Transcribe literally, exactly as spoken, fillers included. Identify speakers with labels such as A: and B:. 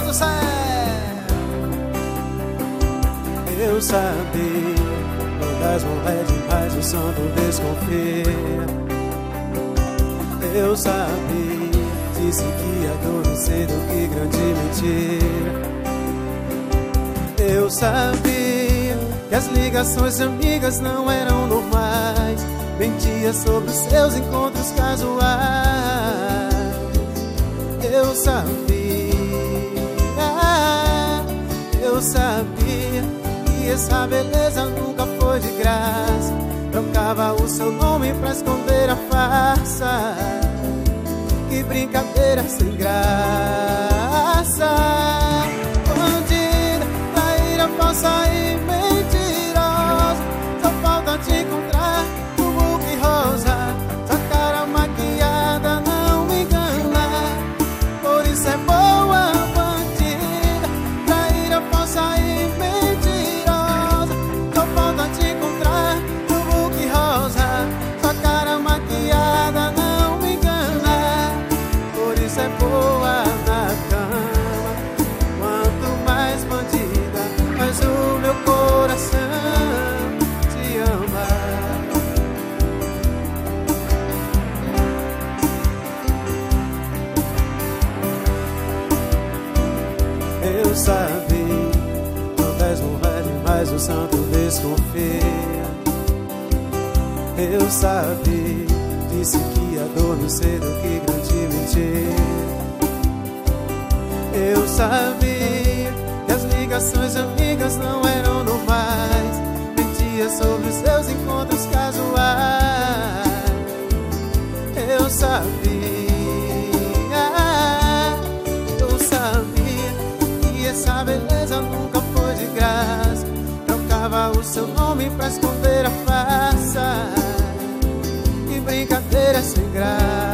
A: do céu. Eu sabia, todas morrem, mas o santo desconfia. Eu sabia, disse que ia adormecer do que grande mentira. Eu sabia que as ligações de amigas não eram normais. Mentia sobre os seus encontros casuais. Eu sabia, eu sabia que essa beleza nunca foi de graça. Trocava o seu nome pra esconder a farsa. Que brincadeira sem graça. Bandida, traíra, falsa e mentirosa. Só falta te encontrar no buque rosa. Sua cara maquiada não me engana. Por isso é boa, bandida, traíra, falsa e mentirosa. Só falta te encontrar no buque rosa. Sua cara maquiada não me engana. Por isso é boa na cama. Quanto mais bandida, mais o meu coração te ama. Eu sabia, todas morrem, mas o santo desconfia. Eu sabia, disse que ia adormecer do que grande mentira. Eu sabia que as ligações de amigas não eram normais. Mentia sobre os seus encontros casuais. Eu sabia, eu sabia que essa beleza nunca foi de graça. Trocava o seu nome pra esconder a farsa. Que brincadeira sem graça.